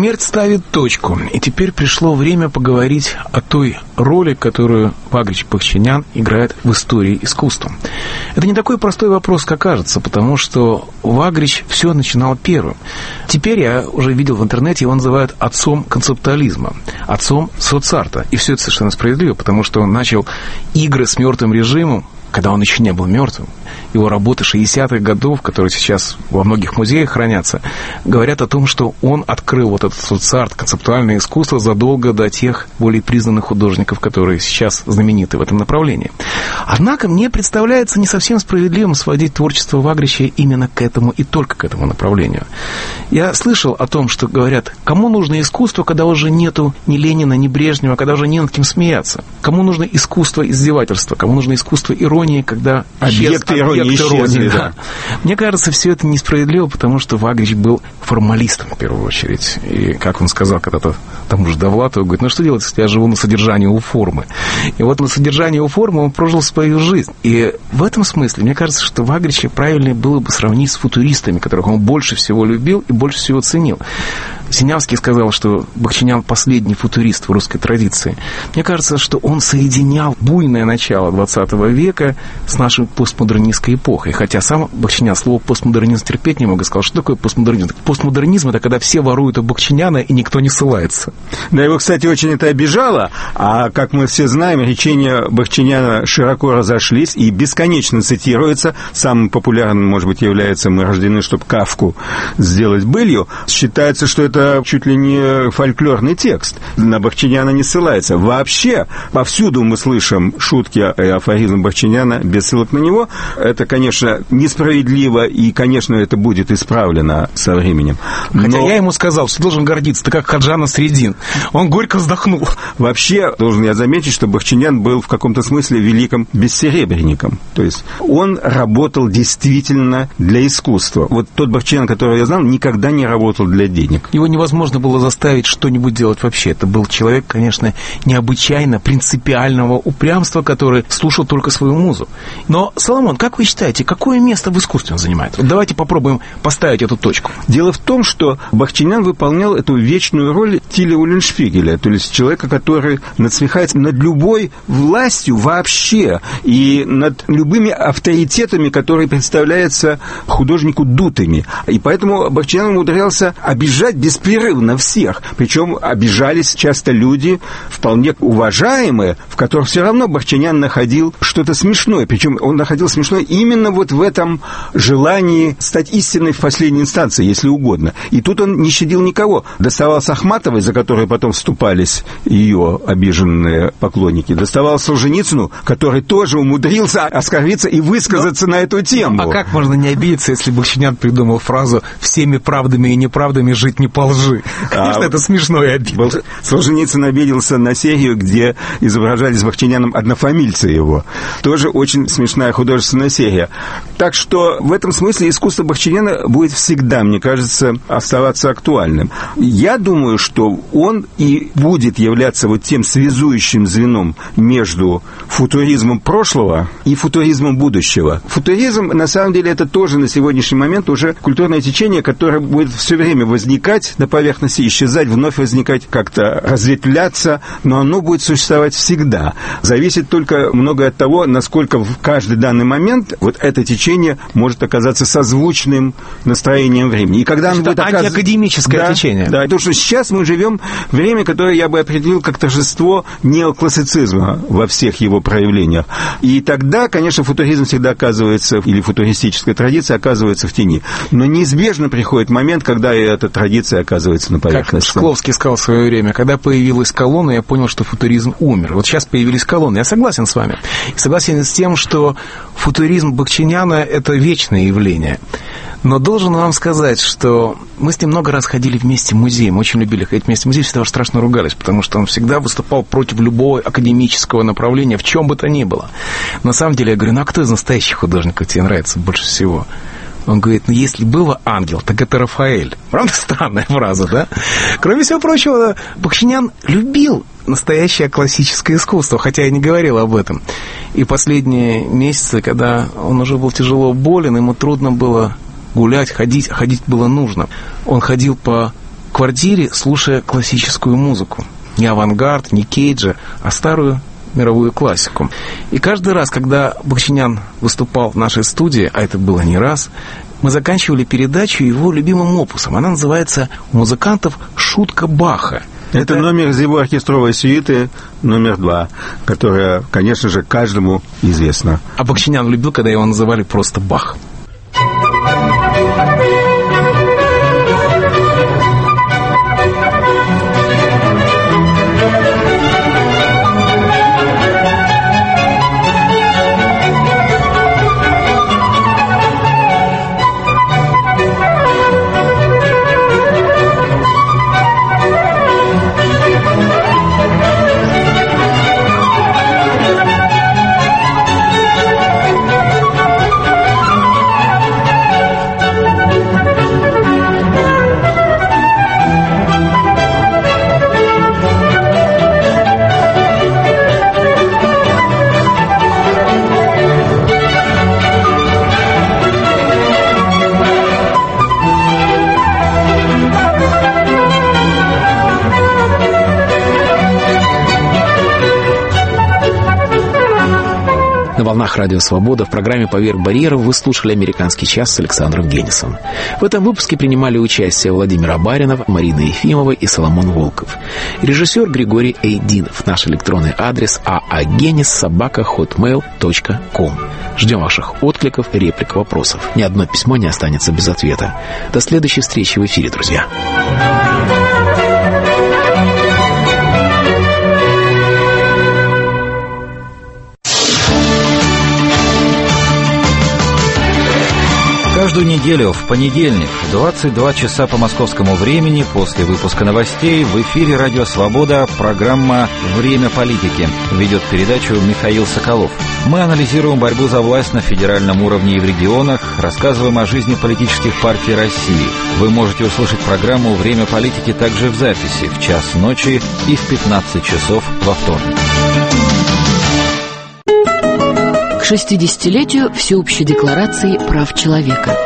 Смерть ставит точку, и теперь пришло время поговорить о той роли, которую Вагрич Бахчинян играет в истории искусства. Это не такой простой вопрос, как кажется, потому что Вагрич все начинал первым. Теперь я уже видел в интернете, его называют отцом концептуализма, отцом соцарта. И все это совершенно справедливо, потому что он начал игры с мертвым режимом, когда он еще не был мертвым. Его работы шестидесятых годов, которые сейчас во многих музеях хранятся, говорят о том, что он открыл вот этот соцарт, концептуальное искусство, задолго до тех более признанных художников, которые сейчас знамениты в этом направлении. Однако мне представляется не совсем справедливым сводить творчество Вагрича именно к этому и только к этому направлению. Я слышал о том, что говорят, кому нужно искусство, когда уже нету ни Ленина, ни Брежнева, когда уже не над кем смеяться. Кому нужно искусство издевательства, кому нужно искусство иронии, когда объекты иронии исчезли, да. Да. Мне кажется, все это несправедливо, потому что Вагрич был формалистом в первую очередь. И, как он сказал когда-то тому же Довлатову, говорит, ну что делать, если я живу на содержании у формы? И вот на содержании у формы он прожил свою жизнь. И в этом смысле, мне кажется, что Вагрича правильнее было бы сравнить с футуристами, которых он больше всего любил и больше всего ценил. Синявский сказал, что Бахчинян последний футурист в русской традиции. Мне кажется, что он соединял буйное начало двадцатого века с нашей постмодернистской эпохой. Хотя сам Бахчинян слово постмодернизм терпеть не мог и сказал, что такое постмодернизм? Постмодернизм — это когда все воруют у Бахчиняна и никто не ссылается. Да, его, кстати, очень это обижало, а, как мы все знаем, речения Бахчиняна широко разошлись и бесконечно цитируются. Самым популярным, может быть, является «Мы рождены, чтобы Кафку сделать былью». Считается, что это чуть ли не фольклорный текст. На Бахчиняна не ссылается. Вообще, повсюду мы слышим шутки и афоризм Бахчиняна без ссылок на него. Это, конечно, несправедливо, и, конечно, это будет исправлено со временем. Хотя Но... я ему сказал, что должен гордиться, ты как Хаджа Насреддин. Он горько вздохнул. Вообще, должен я заметить, что Бахчинян был в каком-то смысле великим бессеребренником. То есть он работал действительно для искусства. Вот тот Бахчинян, которого я знал, никогда не работал для денег. Его невозможно было заставить что-нибудь делать вообще. Это был человек, конечно, необычайно принципиального упрямства, который слушал только свою музу. Но, Соломон, как вы считаете, какое место в искусстве он занимает? Вот давайте попробуем поставить эту точку. Дело в том, что Бахчинян выполнял эту вечную роль Тиля Уллиншпигеля, то есть человека, который надсмехается над любой властью вообще и над любыми авторитетами, которые представляются художнику дутыми. И поэтому Бахчинян умудрялся обижать беспрерывно всех. Причем обижались часто люди, вполне уважаемые, в которых все равно Бахчинян находил что-то смешное. Причем он находил смешное именно вот в этом желании стать истинной в последней инстанции, если угодно. И тут он не щадил никого. Доставался Ахматовой, за которой потом вступались ее обиженные поклонники. Доставал Солженицыну, который тоже умудрился оскорбиться и высказаться Но... на эту тему. А как можно не обидеться, если Бахчинян придумал фразу «всеми правдами и неправдами жить не по лжи»? Конечно, а, это смешно и обидно. Солженицын обиделся на серию, где изображали с Бахчиняном однофамильцы его. Тоже очень смешная художественная серия. Так что в этом смысле искусство Бахчиняна будет всегда, мне кажется, оставаться актуальным. Я думаю, что он и будет являться вот тем связующим звеном между футуризмом прошлого и футуризмом будущего. Футуризм, на самом деле, это тоже на сегодняшний момент уже культурное течение, которое будет все время возникать на поверхности, исчезать, вновь возникать, как-то разветвляться, но оно будет существовать всегда. Зависит только многое от того, насколько в каждый данный момент вот это течение может оказаться созвучным настроением времени. И когда оно будет оказываться... антиакадемическое да, течение. Да, потому что сейчас мы живем в время, которое я бы определил как торжество неоклассицизма во всех его проявлениях. И тогда, конечно, футуризм всегда оказывается, или футуристическая традиция оказывается в тени. Но неизбежно приходит момент, когда эта традиция оказывается на поверхности. Как Шкловский сказал в свое время, когда появилась колонна, я понял, что футуризм умер. Вот сейчас появились колонны. Я согласен с вами. Согласен с тем, что футуризм Бахчиняна – это вечное явление. Но должен вам сказать, что мы с ним много раз ходили вместе в музей. Мы очень любили ходить вместе в музей, всегда страшно ругались, потому что он всегда выступал против любого академического направления, в чем бы то ни было. На самом деле, я говорю, ну а кто из настоящих художников тебе нравится больше всего? Он говорит, ну, если был ангел, так это Рафаэль. Правда, странная фраза, да? Кроме всего прочего, Бахчинян любил настоящее классическое искусство, хотя я не говорил об этом. И последние месяцы, когда он уже был тяжело болен, ему трудно было гулять, ходить, а ходить было нужно. Он ходил по квартире, слушая классическую музыку. Не авангард, не Кейджа, а старую мировую классику. И каждый раз, когда Бахчинян выступал в нашей студии, а это было не раз, мы заканчивали передачу его любимым опусом. Она называется у музыкантов «Шутка Баха». Это, это номер из его оркестровой сюиты номер два, которая, конечно же, каждому известна. А Бахчинян любил, когда его называли просто Бах. На волнах Радио Свобода в программе «Поверх барьеров» вы слушали «Американский час» с Александром Генисом. В этом выпуске принимали участие Владимир Абаринов, Марина Ефимова и Соломон Волков. Режиссер Григорий Эйдинов. Наш электронный адрес aagenis собака хотмейл точка ком. Ждем ваших откликов, реплик, вопросов. Ни одно письмо не останется без ответа. До следующей встречи в эфире, друзья. Каждую неделю в понедельник в двадцать два часа по московскому времени после выпуска новостей в эфире «Радио Свобода» программа «Время политики». Ведет передачу Михаил Соколов. Мы анализируем борьбу за власть на федеральном уровне и в регионах, рассказываем о жизни политических партий России. Вы можете услышать программу «Время политики» также в записи в час ночи и в пятнадцать часов во вторник. К шестидесятилетию Всеобщей декларации прав человека.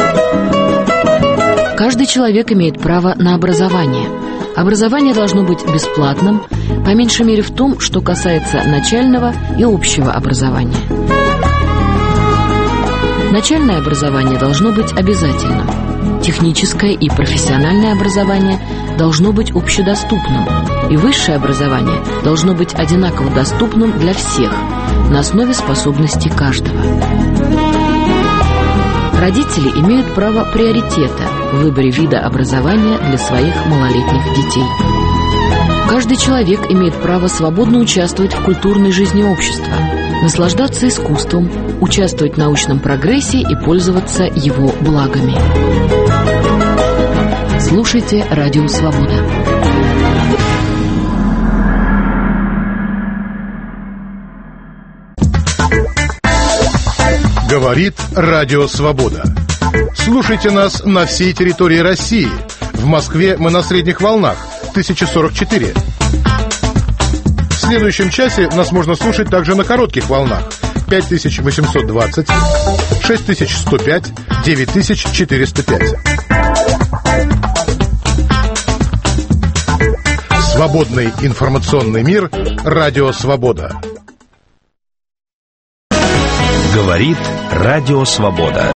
Каждый человек имеет право на образование. Образование должно быть бесплатным, по меньшей мере в том, что касается начального и общего образования. Начальное образование должно быть обязательным. Техническое и профессиональное образование должно быть общедоступным. И высшее образование должно быть одинаково доступным для всех, на основе способностей каждого. Родители имеют право приоритета в выборе вида образования для своих малолетних детей. Каждый человек имеет право свободно участвовать в культурной жизни общества, наслаждаться искусством, участвовать в научном прогрессе и пользоваться его благами. Слушайте «Радио Свобода». Говорит Радио Свобода. Слушайте нас на всей территории России. В Москве мы на средних волнах тысяча сорок четыре. В следующем часе нас можно слушать также на коротких волнах пять тысяч восемьсот двадцать, шесть тысяч сто пять, девять тысяч четыреста пять. Свободный информационный мир. Радио Свобода. Говорит Радио Свобода.